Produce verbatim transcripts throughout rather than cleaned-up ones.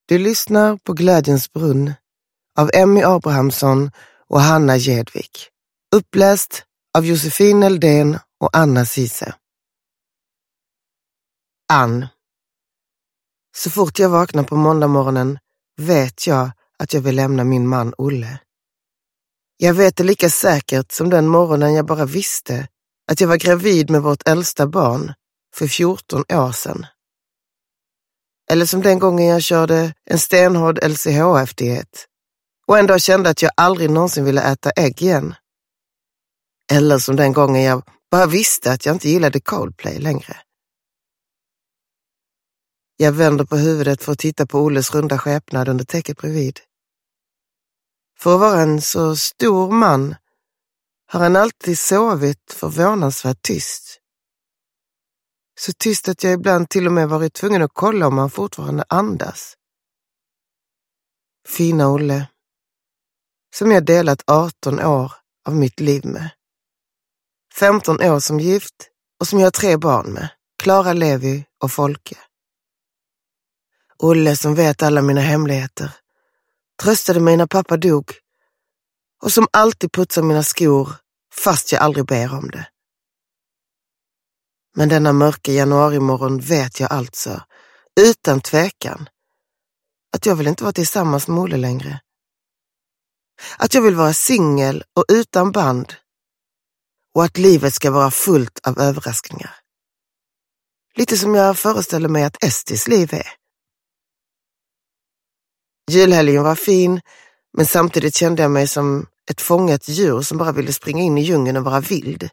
Du lyssnar på Glädjens brunn av Emmy Abrahamsson och Hanna Gedvik. Uppläst av Josefin Eldén och Anna Sise. Ann. Så fort jag vaknar på måndag morgonen vet jag att jag vill lämna min man Olle. Jag vet det lika säkert som den morgonen jag bara visste att jag var gravid med vårt äldsta barn för fjorton år sedan. Eller som den gången jag körde en stenhård L C H F-diet och ändå kände att jag aldrig någonsin ville äta ägg igen. Eller som den gången jag bara visste att jag inte gillade Coldplay längre. Jag vänder på huvudet för att titta på Olles runda skepnad under täcket bredvid. För att vara en så stor man har han alltid sovit förvånansvärt tyst. Så tyst att jag ibland till och med varit tvungen att kolla om han fortfarande andas. Fina Olle, som jag delat arton år av mitt liv med. femton år som gift och som jag har tre barn med, Klara, Levi och Folke. Olle som vet alla mina hemligheter, tröstade mig när pappa dog och som alltid putsar mina skor fast jag aldrig ber om det. Men denna mörka januarimorgon vet jag alltså, utan tvekan, att jag vill inte vara tillsammans med Olle längre. Att jag vill vara singel och utan band. Och att livet ska vara fullt av överraskningar. Lite som jag föreställer mig att Estis liv är. Julhelgen var fin, men samtidigt kände jag mig som ett fångat djur som bara ville springa in i djungeln och vara vild.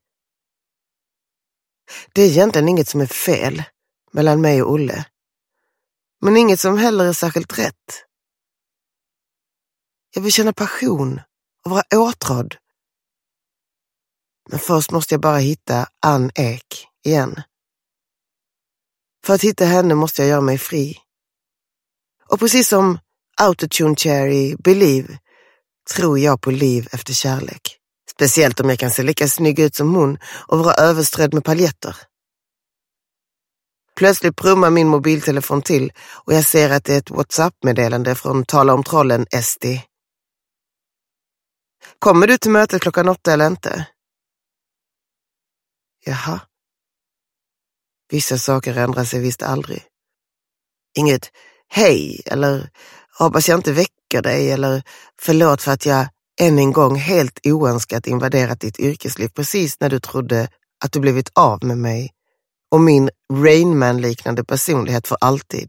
Det är egentligen inget som är fel mellan mig och Olle. Men inget som heller är särskilt rätt. Jag vill känna passion och vara åtrådd. Men först måste jag bara hitta Ann Ek igen. För att hitta henne måste jag göra mig fri. Och precis som Autotune Cherry Believe tror jag på liv efter kärlek. Speciellt om jag kan se lika snygg ut som hon och vara överströdd med paljetter. Plötsligt brummar min mobiltelefon till och jag ser att det är ett WhatsApp-meddelande från Tala om trollen Esti. Kommer du till mötet klockan åtta eller inte? Jaha. Vissa saker ändrar sig visst aldrig. Inget hej eller hoppas jag inte väcker dig eller förlåt för att jag än en gång helt oönskat invaderat ditt yrkesliv precis när du trodde att du blivit av med mig och min Rain Man-liknande personlighet för alltid.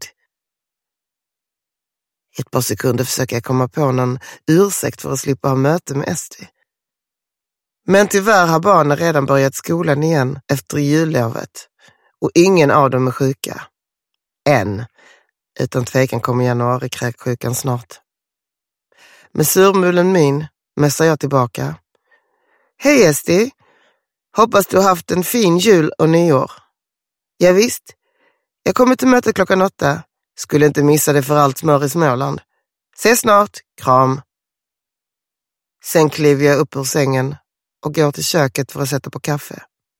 I ett par sekunder försöker jag komma på någon ursäkt för att slippa ha möte med Esti. Men tyvärr har barnen redan börjat skolan igen efter jullovet och ingen av dem är sjuka. Än. Utan tvekan kommer januari-kräksjukan snart. Med surmulen min mässar jag tillbaka. Hej Esti, hoppas du har haft en fin jul och nyår. Ja visst, jag kommer till mötet klockan åtta. Skulle inte missa det för allt smör i Småland. Se snart, kram. Sen kliver jag upp ur sängen och går till köket för att sätta på kaffe.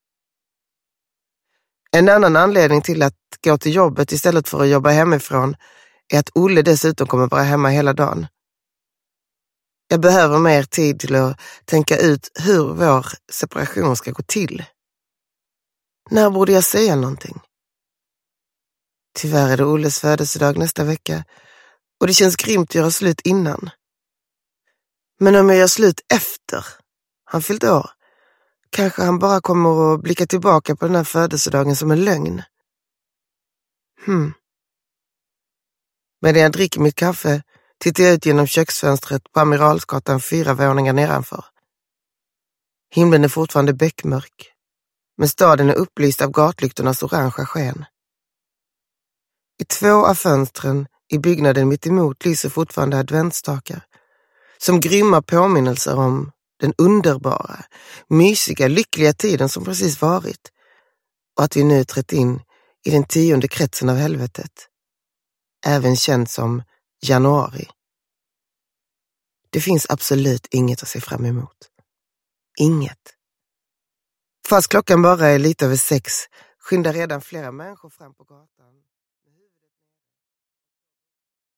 En annan anledning till att gå till jobbet istället för att jobba hemifrån är att Olle dessutom kommer vara hemma hela dagen. Jag behöver mer tid till att tänka ut hur vår separation ska gå till. När borde jag säga någonting? Tyvärr är det Olles födelsedag nästa vecka och det känns grymt att göra slut innan. Men om jag gör slut efter han fyllt år, kanske han bara kommer att blicka tillbaka på den här födelsedagen som en lögn. Hmm. Medan jag dricker mitt kaffe tittar jag ut genom köksfönstret på Amiralsgatan fyra våningar nedanför. Himlen är fortfarande bäckmörk, men staden är upplyst av gatlyktornas orangea sken. I två av fönstren i byggnaden mitt emot lyser fortfarande adventstakar, som grymma påminnelser om den underbara, mysiga, lyckliga tiden som precis varit och att vi nu trätt in i den tionde kretsen av helvetet, även känd som januari. Det finns absolut inget att se fram emot. Inget. Fast klockan bara är lite över sex skyndar redan flera människor fram på gatan.